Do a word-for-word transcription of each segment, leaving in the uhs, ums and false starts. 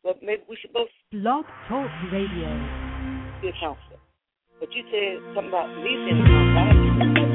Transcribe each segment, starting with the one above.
but maybe we should both Blog Talk Radio. be a counselor. But you said something about me being a counselor.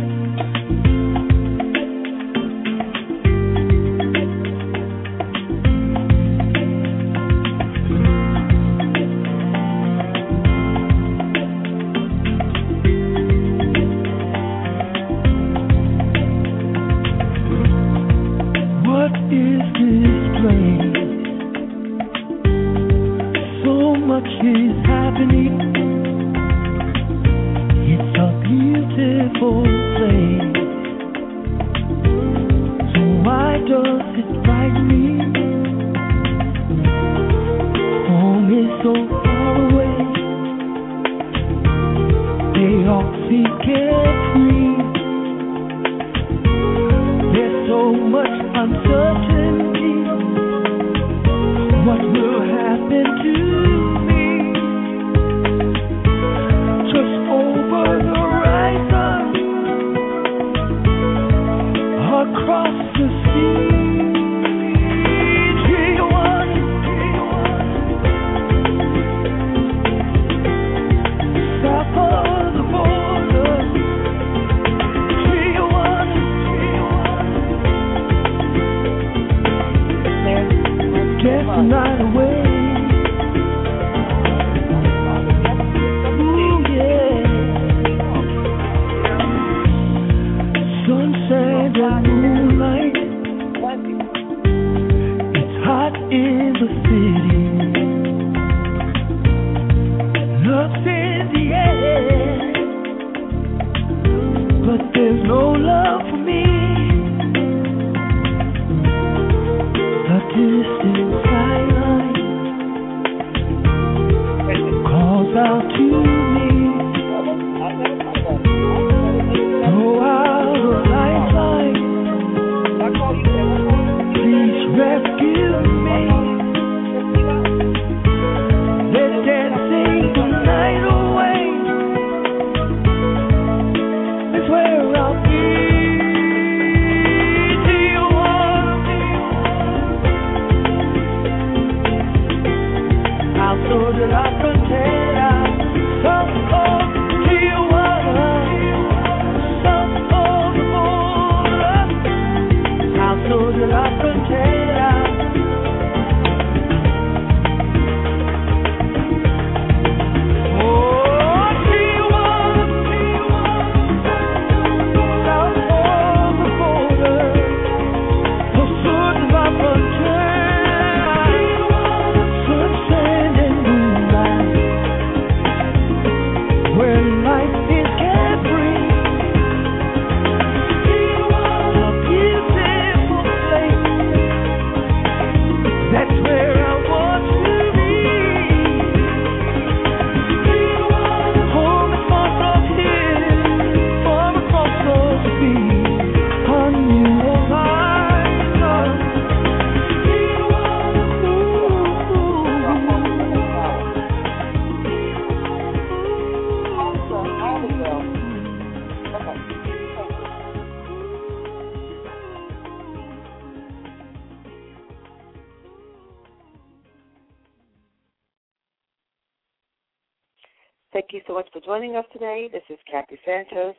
Thank you so much for joining us today. This is Kathy Santos,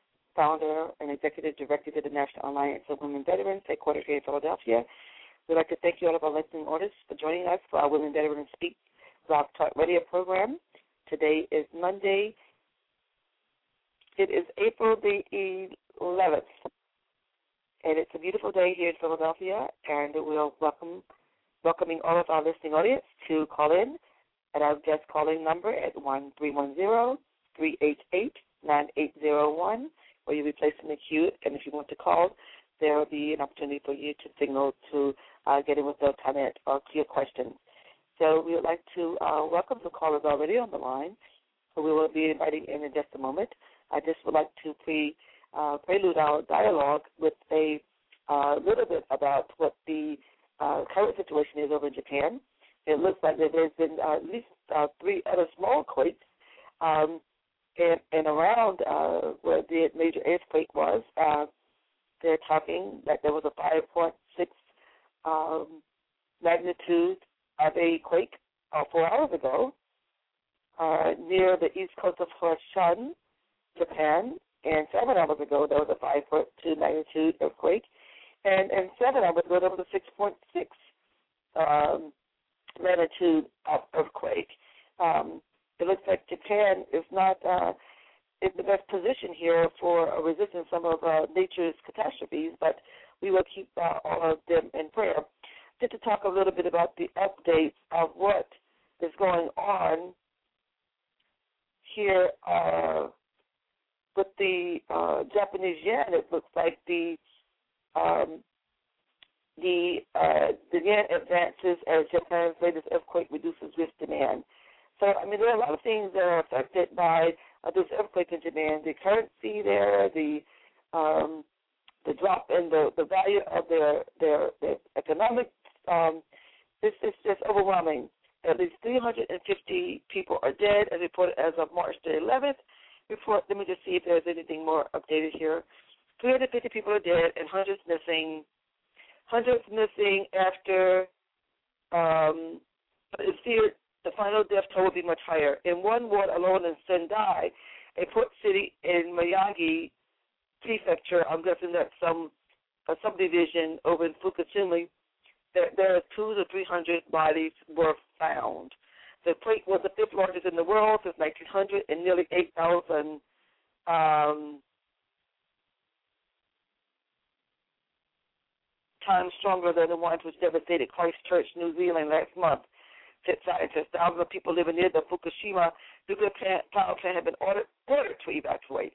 founder and executive director of the National Alliance of Women Veterans, headquartered here in Philadelphia. We'd like to thank you all of our listening audience for joining us for our Women Veterans Speak Blog Talk Radio program. Today is Monday. It is April the eleventh, and it's a beautiful day here in Philadelphia, and we'll welcome welcoming all of our listening audience to call in at our guest calling number at one three one zero, three eight eight, nine eight zero one, where you'll be placed in the queue. And if you want to call, there will be an opportunity for you to signal to uh, get in with the comment or your questions. So we would like to uh, welcome the callers already on the line, who we will be inviting in in just a moment. I just would like to pre, uh, prelude our dialogue with a uh, little bit about what the uh, current situation is over in Japan. It looks like that there's been uh, at least uh, three other small quakes um, and, and around uh, where the major earthquake was. Uh, they're talking that there was a five point six um, magnitude of a quake uh, four hours ago uh, near the east coast of Hoshan, Japan, and seven hours ago there was a five point two magnitude earthquake, and, and seven hours ago there was a six point six um, magnitude of earthquake. Um, it looks like Japan is not uh, in the best position here for uh, resisting some of uh, nature's catastrophes, but we will keep uh, all of them in prayer. Just to talk a little bit about the updates of what is going on here uh, with the uh, Japanese yen. It looks like the um, the uh, the yen advances as Japan's latest earthquake reduces risk demand. So, I mean, there are a lot of things that are affected by uh, this earthquake in Japan. The currency there, the um, the drop in the, the value of their their, their economic, um, this is just overwhelming. At least three hundred fifty people are dead, as reported as of March the eleventh. Report. Let me just see if there's anything more updated here. three hundred fifty people are dead and hundreds missing. Hundreds missing after um, it's feared the final death toll will be much higher. In one ward alone in Sendai, a port city in Miyagi Prefecture, I'm guessing that's some a subdivision over in Fukushima, there, there are two to three hundred bodies were found. The quake was the fifth largest in the world since nineteen hundred and nearly eight thousand um, times stronger than the ones which devastated Christchurch, New Zealand last month. Scientists, thousands of people living near the Fukushima nuclear plant, power plant have been ordered, ordered to evacuate.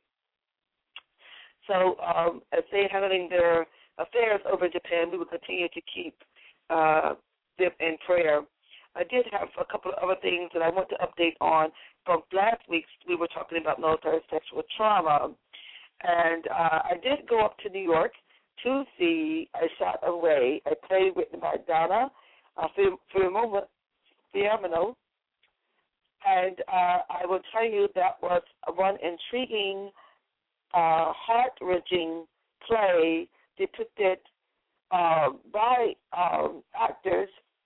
So um, as they're handling their affairs over in Japan, we will continue to keep uh, them in prayer. I did have a couple of other things that I want to update on. From last week, we were talking about military sexual trauma. And uh, I did go up to New York to see A Shot Away, a play written by Donna uh, Firmino. Fiamino, and uh, I will tell you that was one intriguing, uh, heart-wrenching play depicted uh, by um, actors,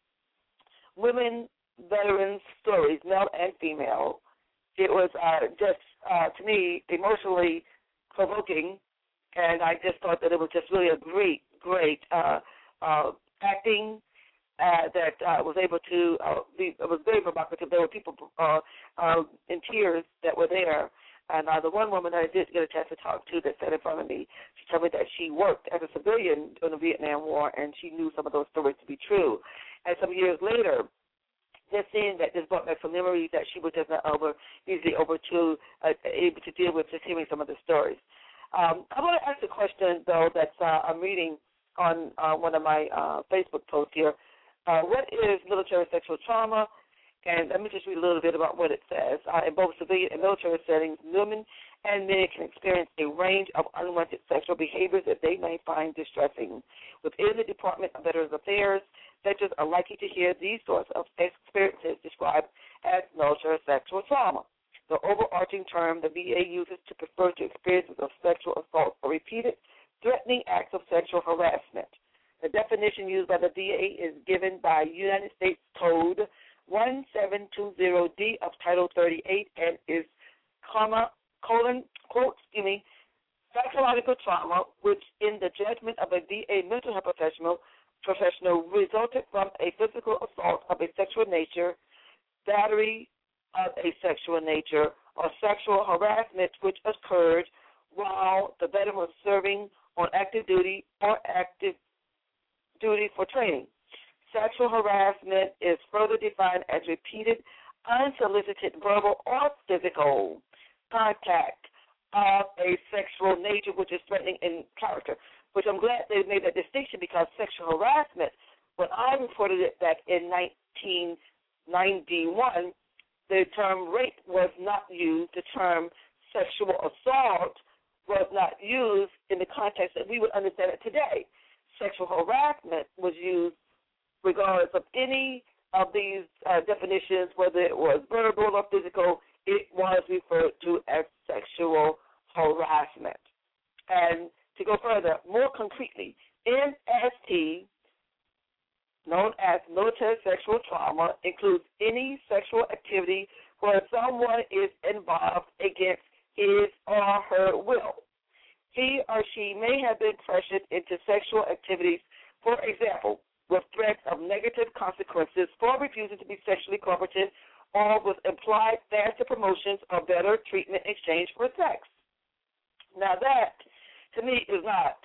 women, veterans stories, male and female. It was uh, just, uh, to me, emotionally provoking, and I just thought that it was just really a great, great uh, uh, acting. Uh, that uh, was able to uh, be, it was very provocative. There were people uh, uh, in tears that were there. And uh, the one woman I did get a chance to talk to that sat in front of me, she told me that she worked as a civilian during the Vietnam War, and she knew some of those stories to be true. And some years later, just seeing that just brought back some memories that she was just not over, easily over to, uh, able to deal with, just hearing some of the stories. Um, I want to ask a question, though, that uh, I'm reading on uh, one of my uh, Facebook posts here. Uh, what is military sexual trauma? And let me just read a little bit about what it says. Uh, in both civilian and military settings, women and men can experience a range of unwanted sexual behaviors that they may find distressing. Within the Department of Veterans Affairs, veterans are likely to hear these sorts of experiences described as military sexual trauma. The overarching term the V A uses to refer to experiences of sexual assault or repeated threatening acts of sexual harassment. The definition used by the V A is given by United States Code seventeen twenty D of Title thirty-eight and is comma, colon, quote, excuse me, psychological trauma, which in the judgment of a V A mental health professional, professional resulted from a physical assault of a sexual nature, battery of a sexual nature, or sexual harassment which occurred while the veteran was serving on active duty or active duty for training. Sexual harassment is further defined as repeated, unsolicited verbal or physical contact of a sexual nature which is threatening in character, which I'm glad they made that distinction because sexual harassment, when I reported it back in nineteen ninety-one, the term rape was not used. The term sexual assault was not used in the context that we would understand it today. Sexual harassment was used regardless of any of these uh, definitions, whether it was verbal or physical, it was referred to as sexual harassment. And to go further, more concretely, N S T known as military sexual trauma, includes any sexual activity where someone is involved against his or her will. He or she may have been pressured into sexual activities, for example, with threats of negative consequences for refusing to be sexually cooperative, or with implied faster promotions or better treatment in exchange for sex. Now that, to me, is not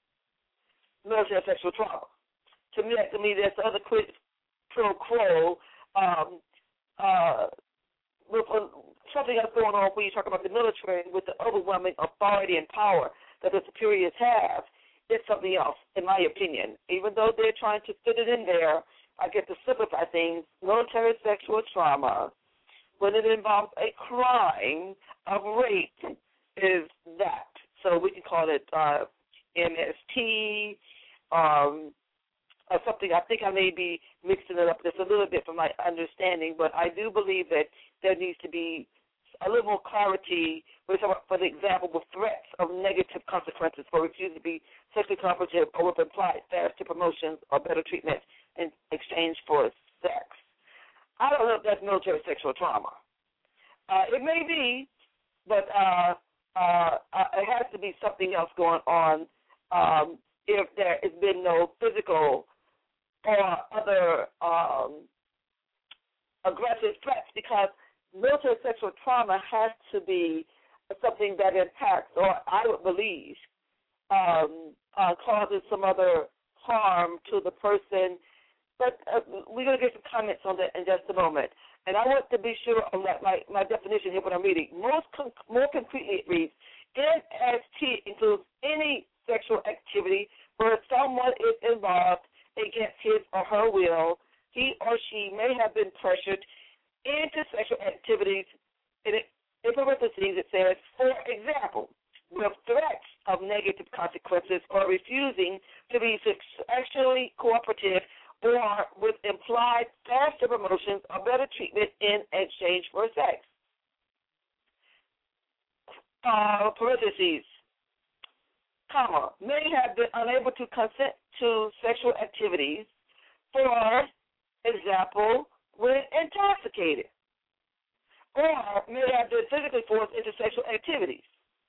military sexual trauma. To me, to me, there's other quid pro quo, um, uh, with uh, something else going on when you talk about the military with the overwhelming authority and power that the superiors have. It's something else, in my opinion. Even though they're trying to fit it in there, I get to simplify things. Military sexual trauma, when it involves a crime of rape, is that. So we can call it uh, M S T, um, or something. I think I may be mixing it up just a little bit from my understanding, but I do believe that there needs to be a little more clarity, for the example, with threats of negative consequences for refusing to be sexually cooperative or with implied faster promotions or better treatment in exchange for sex. I don't know if that's military sexual trauma. Uh, it may be, but uh, uh, uh, it has to be something else going on um, if there has been no physical or other um, aggressive threats, because military sexual trauma has to be something that impacts, or I would believe, um, uh, causes some other harm to the person. But uh, we're going to get some comments on that in just a moment. And I want to be sure on that, my, my definition here, what I'm reading. Most con- more concretely, it reads, M S T includes any sexual activity where someone is involved against his or her will. He or she may have been pressured into sexual activities. In, in parentheses, it says, for example, with threats of negative consequences or refusing to be sexually cooperative, or with implied faster promotions or better treatment in exchange for sex. Uh, parentheses, comma, may have been unable to consent to sexual activities, for example, when intoxicated, or may have been physically forced into sexual activities.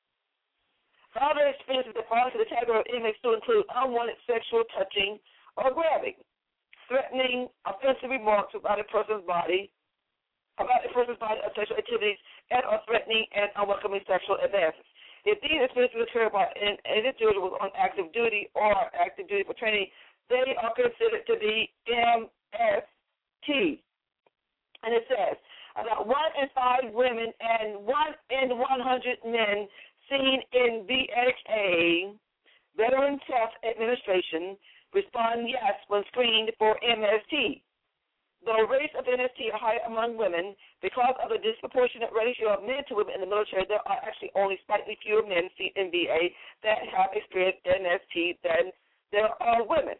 Other experiences that fall into the category of M S T include unwanted sexual touching or grabbing, threatening, offensive remarks about a person's body, about a person's body or sexual activities, and or threatening and unwelcoming sexual advances. If these experiences occur by an individual on active duty or active duty for training, they are considered to be M S T. And it says, about one in five women and one in one hundred men seen in V H A, Veterans Health Administration, respond yes when screened for M S T. The rates of M S T are higher among women because of the disproportionate ratio of men to women in the military. There are actually only slightly fewer men seen in V A that have experienced M S T than there are women.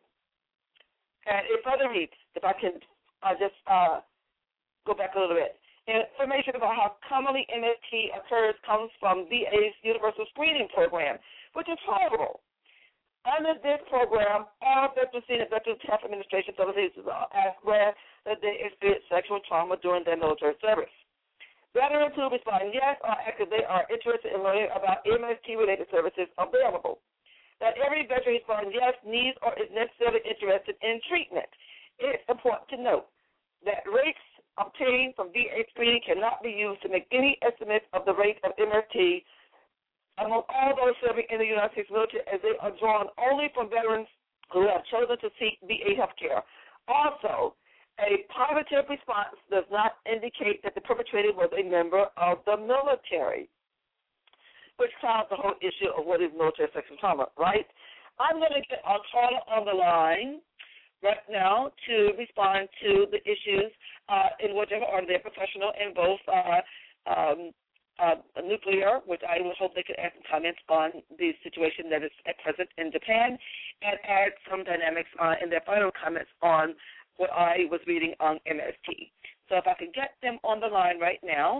And it further reads, if I can uh, just uh, go back a little bit. Information about how commonly M S T occurs comes from V A's Universal Screening Program, which is horrible. Under this program, all veterans seen at Veterans Health Administration facilities are asked where that they experienced sexual trauma during their military service. Veterans who respond yes are active. They are interested in learning about M S T-related services available. That every veteran responds yes needs or is necessarily interested in treatment. It's important to note that rates obtained from V A screening cannot be used to make any estimates of the rate of M S T among all those serving in the United States military, as they are drawn only from veterans who have chosen to seek V A health care. Also, a positive response does not indicate that the perpetrator was a member of the military, which clouds the whole issue of what is military sexual trauma, right? I'm going to get our caller on the line right now to respond to the issues uh, in whichever order they're professional in both uh, um, uh, nuclear, which I would hope they could add some comments on the situation that is at present in Japan, and add some dynamics uh, in their final comments on what I was reading on M S T. So if I could get them on the line right now.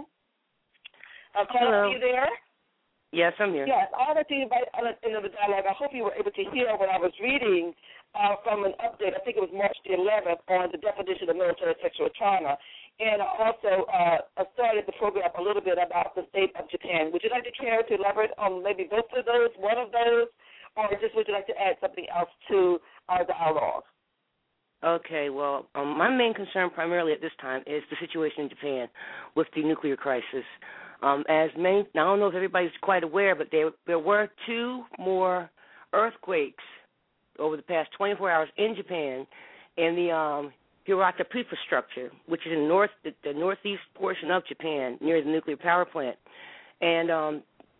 Uh, caller, are you there? Yes, I'm here. Yes, I wanted to invite in the dialogue. I hope you were able to hear what I was reading uh, from an update, I think it was March the eleventh, on the definition of military sexual trauma. And I also uh, started the program a little bit about the state of Japan. Would you like to care to elaborate on maybe both of those, one of those, or just would you like to add something else to uh, the dialogue? Okay, well, um, my main concern primarily at this time is the situation in Japan with the nuclear crisis. Um, as many, now, I don't know if everybody's quite aware, but there there were two more earthquakes over the past twenty-four hours in Japan in the um, Hirata Prefecture, which is in north the, the northeast portion of Japan near the nuclear power plant. And um,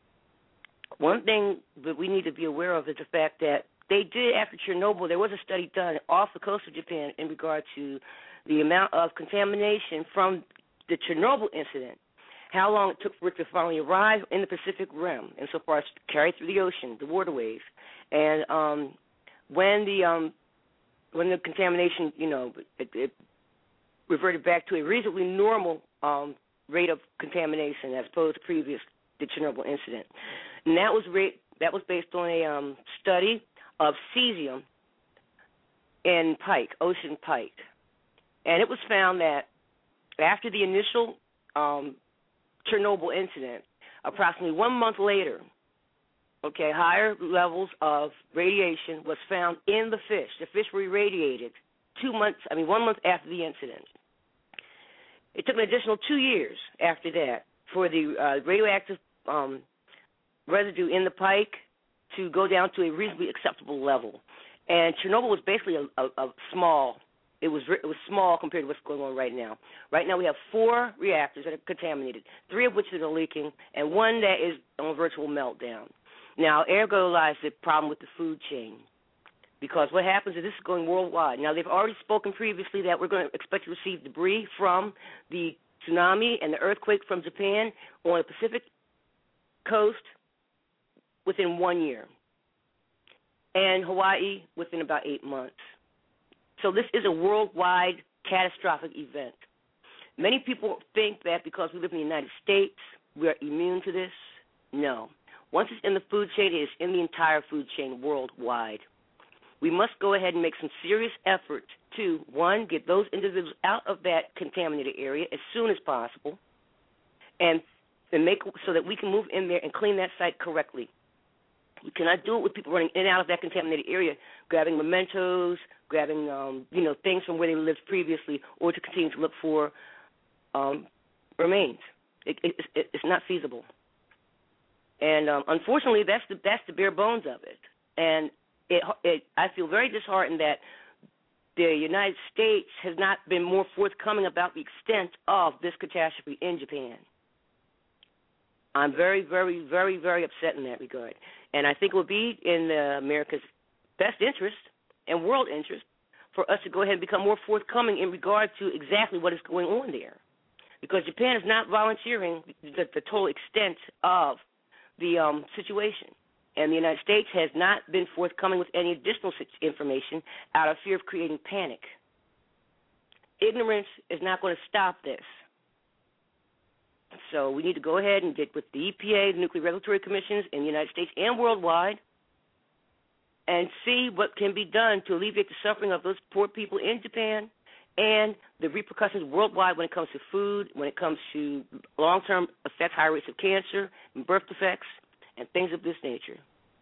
one thing that we need to be aware of is the fact that they did, after Chernobyl, there was a study done off the coast of Japan in regard to the amount of contamination from the Chernobyl incident, how long it took for it to finally arrive in the Pacific Rim, and so far as carried through the ocean, the waterways. And um, when the um, when the contamination, you know, it, it reverted back to a reasonably normal um, rate of contamination as opposed to previous the Chernobyl incident. And that was rate, that was based on a um, study of cesium in pike, ocean pike. And it was found that after the initial um, Chernobyl incident, approximately one month later, okay, higher levels of radiation was found in the fish. The fish were irradiated two months, I mean, one month after the incident. It took an additional two years after that for the uh, radioactive um, residue in the pike to go down to a reasonably acceptable level. And Chernobyl was basically a, a, a small, it was it was small compared to what's going on right now. Right now we have four reactors that are contaminated, three of which are leaking, and one that is on virtual meltdown. Now, ergo lies the problem with the food chain, because what happens is this is going worldwide. Now, they've already spoken previously that we're going to expect to receive debris from the tsunami and the earthquake from Japan on the Pacific coast within one year, and Hawaii within about eight months. So this is a worldwide catastrophic event. Many people think that because we live in the United States, we are immune to this. No. Once it's in the food chain, it is in the entire food chain worldwide. We must go ahead and make some serious effort to, one, get those individuals out of that contaminated area as soon as possible, and, and make so that we can move in there and clean that site correctly. We cannot do it with people running in and out of that contaminated area, grabbing mementos, grabbing um, you know things from where they lived previously, or to continue to look for um, remains. It, it, it, it's not feasible. And um, unfortunately, that's the that's the bare bones of it. And it, it, I feel very disheartened that the United States has not been more forthcoming about the extent of this catastrophe in Japan. I'm very, very, very, very upset in that regard. And I think it would be in uh, America's best interest and world interest for us to go ahead and become more forthcoming in regard to exactly what is going on there. Because Japan is not volunteering the, the total extent of the um, situation. And the United States has not been forthcoming with any additional information out of fear of creating panic. Ignorance is not going to stop this. So we need to go ahead and get with the E P A, the Nuclear Regulatory Commissions in the United States and worldwide, and see what can be done to alleviate the suffering of those poor people in Japan and the repercussions worldwide when it comes to food, when it comes to long-term effects, high rates of cancer and birth defects, and things of this nature.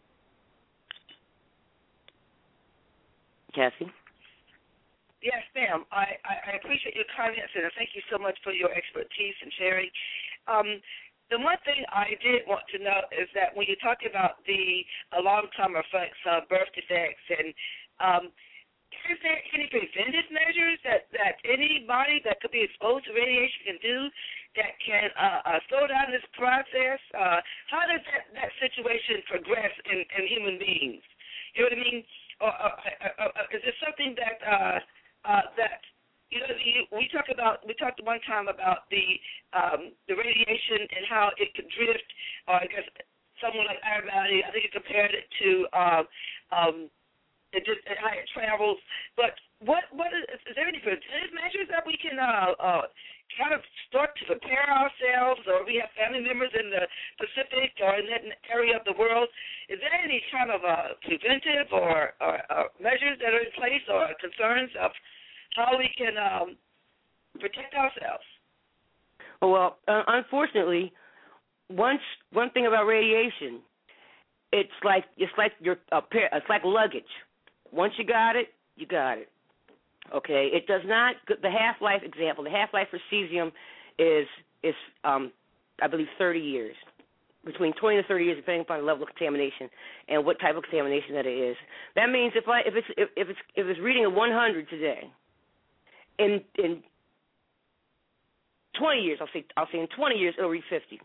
Kathy? Yes, ma'am. I, I, I appreciate your comments, and thank you so much for your expertise and sharing. Um, the one thing I did want to know is that when you talk about the uh, long-term effects of birth defects, and um, is there any preventive measures that, that anybody that could be exposed to radiation can do that can uh, uh, slow down this process? Uh, how does that, that situation progress in, in human beings? You know what I mean? Or, uh, uh, uh, is there something that uh, uh, that you know you, we talk about? We talked one time about the um, the radiation and how it could drift. Or I guess someone like our body, I think you compared it to um, um, it just how it travels. But what what is, is there any preventive measures that we can uh, uh, kind of start to prepare ourselves, or we have family members in the Pacific or in that area of the world? Is there any kind of uh, preventive or, or, or measures that are in place or concerns of how we can um, protect ourselves? Well, uh, unfortunately, once one thing about radiation, it's like it's like your a pair, it's like luggage. Once you got it, you got it. Okay, it does not. The half-life example, the half-life for cesium is is um, I believe thirty years, between twenty to thirty years, depending upon the level of contamination and what type of contamination that it is. That means if I if it's if, if it's if it's reading a one hundred today, in in twenty years, I'll say I'll say in twenty years it'll read fifty.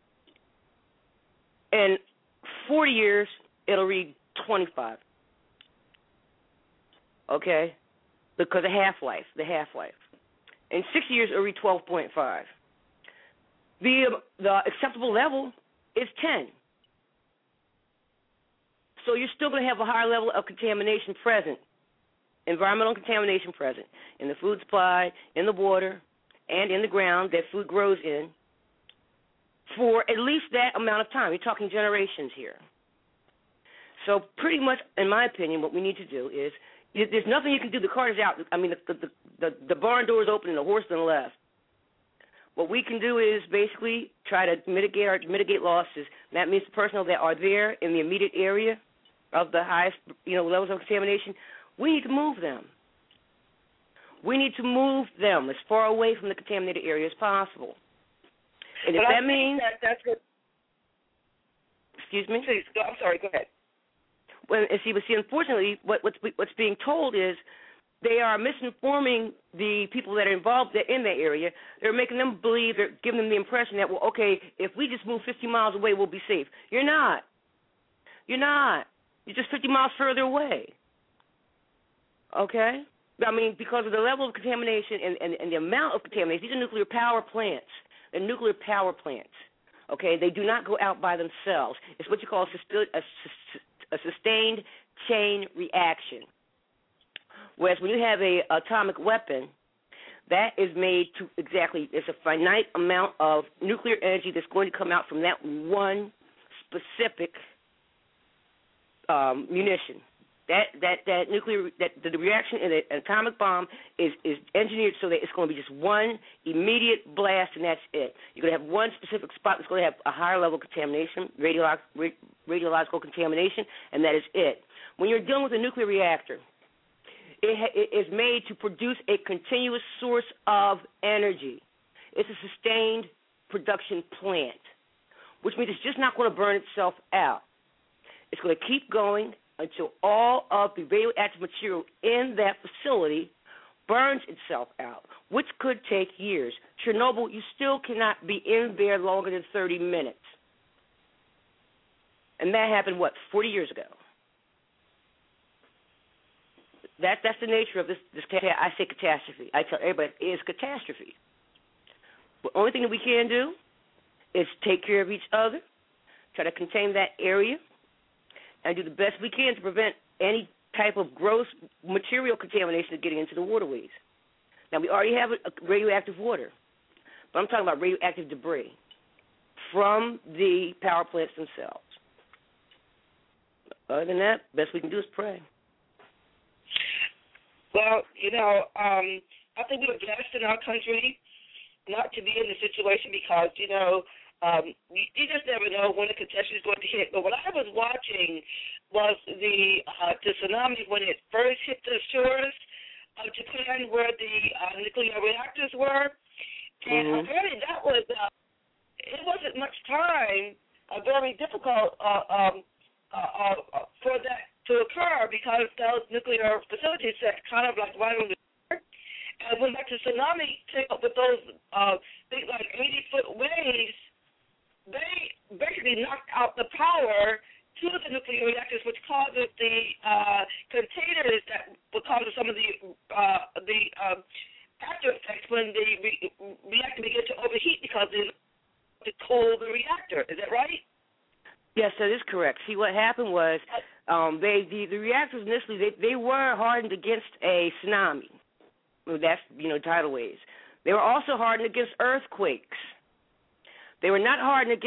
In forty years it'll read twenty-five. Okay, because the half-life, the half-life. In sixty years it'll read twelve point five. The the acceptable level is ten. So you're still going to have a higher level of contamination present, environmental contamination present in the food supply, in the water, and in the ground that food grows in for at least that amount of time. You're talking generations here. So pretty much, in my opinion, what we need to do is, there's nothing you can do. The cart is out. I mean, the the, the, the barn door is open and the horse on the left. What we can do is basically try to mitigate our, mitigate losses. That means the personnel that are there in the immediate area of the highest, you know, levels of contamination, we need to move them. We need to move them as far away from the contaminated area as possible. And if but that I means, that, that's good. Excuse me. Please, go, I'm sorry. Go ahead. Well, see, but see, unfortunately, what, what's what's being told is they are misinforming the people that are involved in that area. They're making them believe, they're giving them the impression that, well, okay, if we just move fifty miles away, we'll be safe. You're not. You're not. You're just fifty miles further away. Okay? I mean, because of the level of contamination and, and, and the amount of contamination, these are nuclear power plants. They're nuclear power plants. Okay? They do not go out by themselves. It's what you call a, a, a sustained chain reaction. Whereas when you have a atomic weapon, that is made to exactly, there's a finite amount of nuclear energy that's going to come out from that one specific um, munition. That that that nuclear that the reaction in an atomic bomb is is engineered so that it's going to be just one immediate blast and that's it. You're going to have one specific spot that's going to have a higher level of contamination, radiolog- radiological contamination, and that is it. When you're dealing with a nuclear reactor, it, ha- it is made to produce a continuous source of energy. It's a sustained production plant, which means it's just not going to burn itself out. It's going to keep going until all of the radioactive material in that facility burns itself out, which could take years. Chernobyl, you still cannot be in there longer than thirty minutes. And that happened, what, forty years ago? That, that's the nature of this, this, I say catastrophe. I tell everybody it is catastrophe. The only thing that we can do is take care of each other, try to contain that area, and do the best we can to prevent any type of gross material contamination getting into the waterways. Now, we already have a radioactive water, but I'm talking about radioactive debris from the power plants themselves. Other than that, best we can do is pray. Well, you know, um, I think we're blessed in our country not to be in this situation because, you know, Um, you, you just never know when a catastrophe is going to hit. But what I was watching was the uh, the tsunami when it first hit the shores of Japan where the uh, nuclear reactors were. And mm-hmm. apparently that was, uh, it wasn't much time, uh, very difficult uh, um, uh, uh, for that to occur because those nuclear facilities sat kind of like right on the shore. And when that tsunami came up with those uh, big, like eighty-foot waves, they basically knocked out the power to the nuclear reactors, which causes the uh, containers that will cause some of the uh, the um, after effects when the re- reactor begins to overheat because it to cool the reactor. Is that right? Yes, that is correct. See, what happened was um, they the, the reactors initially they, they were hardened against a tsunami. That's you know tidal waves. They were also hardened against earthquakes. They were not hardened against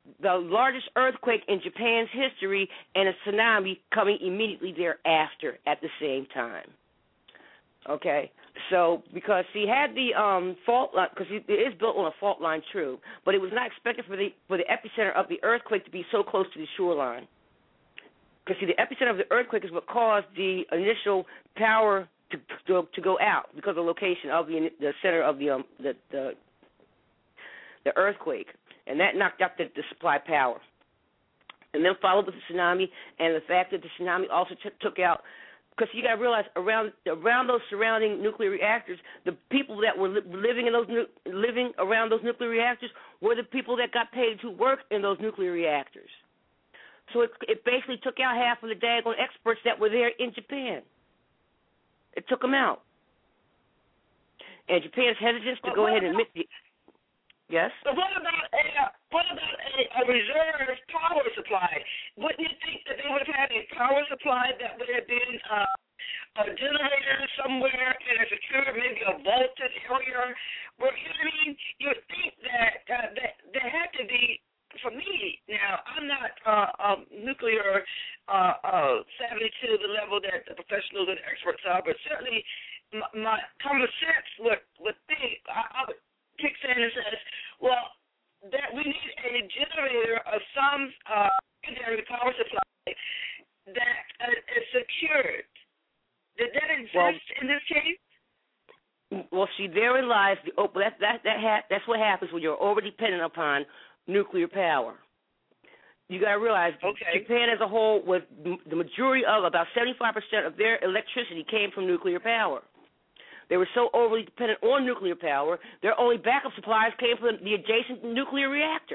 the largest earthquake in Japan's history and a tsunami coming immediately thereafter at the same time. Okay, so because he had the um, fault line, because it is built on a fault line, true, but it was not expected for the for the epicenter of the earthquake to be so close to the shoreline. Because see, the epicenter of the earthquake is what caused the initial power to to, to go out because of the location of the the center of the um, the, the the earthquake, and that knocked out the, the supply power. And then followed with the tsunami, and the fact that the tsunami also t- took out. Because you got to realize, around around those surrounding nuclear reactors, the people that were li- living in those nu- living around those nuclear reactors were the people that got paid to work in those nuclear reactors. So it, it basically took out half of the daggone experts that were there in Japan. It took them out, and Japan's hesitance to but go ahead and about, admit. The, yes. But what about a uh, what about a, a reserve power supply? Wouldn't you think that they would have had a power supply that would have been uh, a generator somewhere in a secure, maybe a vaulted area? Where, you know what I mean? You would think that uh, that there had to be. For me, now, I'm not uh, um, nuclear uh, uh, savvy to the level that the professionals and experts are, but certainly my, my common sense would, would think, I, I would kick in and says, well, that we need a generator of some uh, secondary power supply that uh, is secured. Did that exist well, in this case? Well, see, therein lies the oh, that that that ha- that's what happens when you're over dependent upon nuclear power. You got to realize okay. Japan as a whole, was the majority of about seventy-five percent of their electricity came from nuclear power. They were so overly dependent on nuclear power, their only backup supplies came from the adjacent nuclear reactor.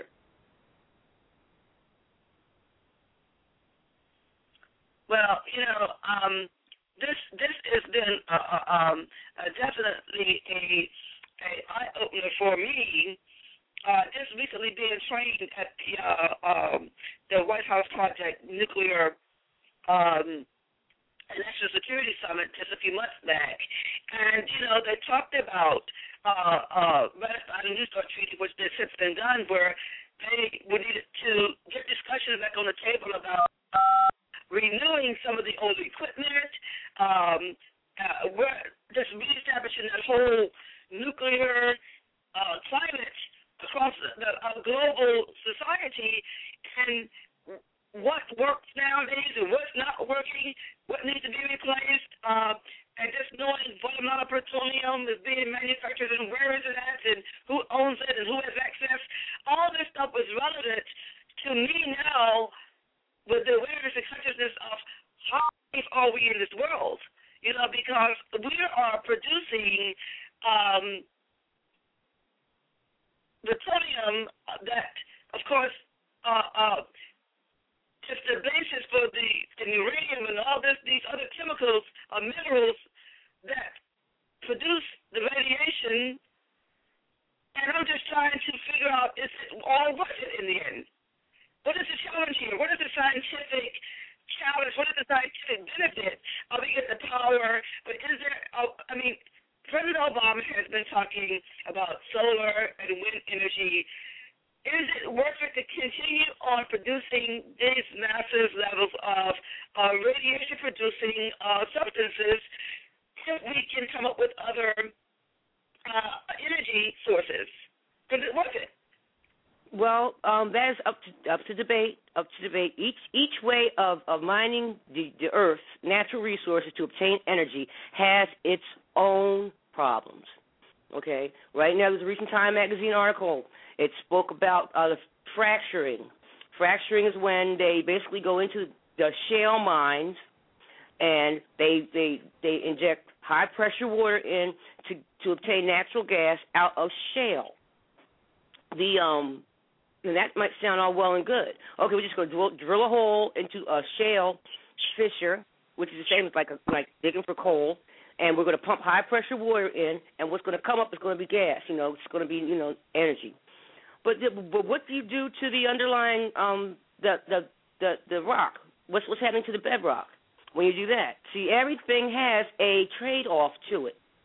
Well, you know, um, this this has been uh, um, uh, definitely a, a eye opener for me. Uh, just recently being trained at the uh, um, the White House Project Nuclear um, National Security Summit just a few months back, and you know they talked about uh, uh, ratifying the New START Treaty, which has since been done, where they would need to get discussions back on the table about uh, renewing some of the old equipment, um, uh, where just reestablishing that whole nuclear uh, climate across the, the uh, global society, and what works nowadays and what's not working, what needs to be replaced, uh, and just knowing what amount of plutonium is being manufactured and where is it at and who owns it and who has access. All this stuff is relevant to me now with the awareness and consciousness of how safe are we in this world, you know, because we are producing um, plutonium that, of course, uh, uh, is the basis for the, the uranium and all this, these other chemicals or uh, minerals that produce the radiation. And I'm just trying to figure out, is it all worth it in the end? What is the challenge here? What is the scientific challenge? What is the scientific benefit of we get the power? But is there, uh, I mean, President Obama has been talking about solar and wind energy. Is it worth it to continue on producing these massive levels of uh, radiation-producing uh, substances if we can come up with other uh, energy sources? Is it worth it? Well, um, that is up to up to debate. Up to debate. Each each way of, of mining the, the Earth's natural resources to obtain energy has its own problems. Okay. Right now, there's a recent Time magazine article. It spoke about uh, the fracturing. Fracturing is when they basically go into the shale mines and they they they inject high pressure water in to to obtain natural gas out of shale. The um. And that might sound all well and good. Okay, we're just going to drill, drill a hole into a shale fissure, which is the same as like a, like digging for coal, and we're going to pump high pressure water in, and what's going to come up is going to be gas. You know, it's going to be you know energy. But the, but what do you do to the underlying um the the the, the rock? What's what's happening to the bedrock when you do that? See, everything has a trade-off to it.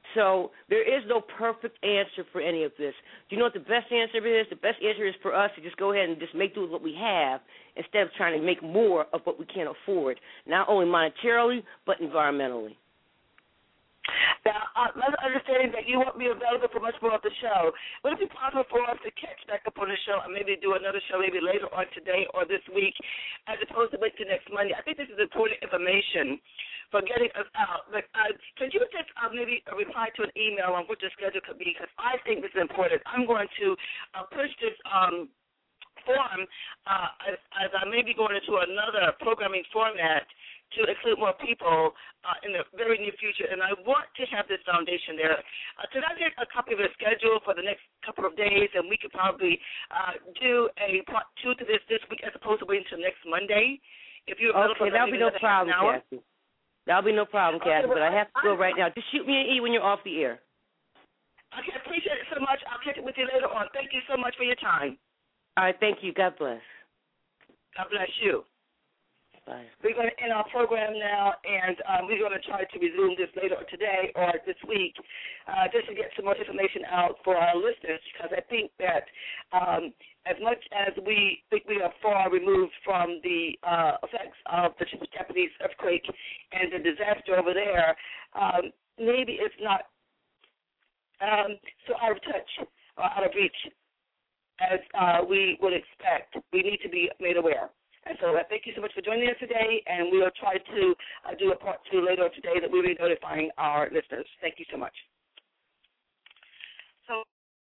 So there is no perfect answer for any of this. Do you know what the best answer is? The best answer is for us to just go ahead and just make do with what we have instead of trying to make more of what we can't afford, not only monetarily but environmentally. Now, uh, understanding that you won't be available for much more of the show, would it be possible for us to catch back up on the show and maybe do another show maybe later on today or this week as opposed to wait till next Monday? I think this is important information for getting us out. But uh, could you just uh, maybe reply to an email on what your schedule could be? Because I think this is important. I'm going to uh, push this um, form uh, as, as I may be going into another programming format to include more people uh, in the very near future, and I want to have this foundation there. Uh, could I get a copy of the schedule for the next couple of days, and we could probably uh, do a part two to this this week as opposed to waiting until next Monday? If you're okay, that'll be no problem, Kathy. That'll be no problem, okay, Kathy, well, but I have to go I, right now. Just shoot me an E when you're off the air. Okay, I appreciate it so much. I'll catch up with you later on. Thank you so much for your time. All right, thank you. God bless. God bless you. Bye. We're going to end our program now, and um, we're going to try to resume this later today or this week uh, just to get some more information out for our listeners, because I think that um, as much as we think we are far removed from the uh, effects of the Japanese earthquake and the disaster over there, um, maybe it's not um, so out of touch or out of reach as uh, we would expect. We need to be made aware. And so uh, thank you so much for joining us today, and we will try to uh, do a part two later today that we'll be notifying our listeners. Thank you so much. So.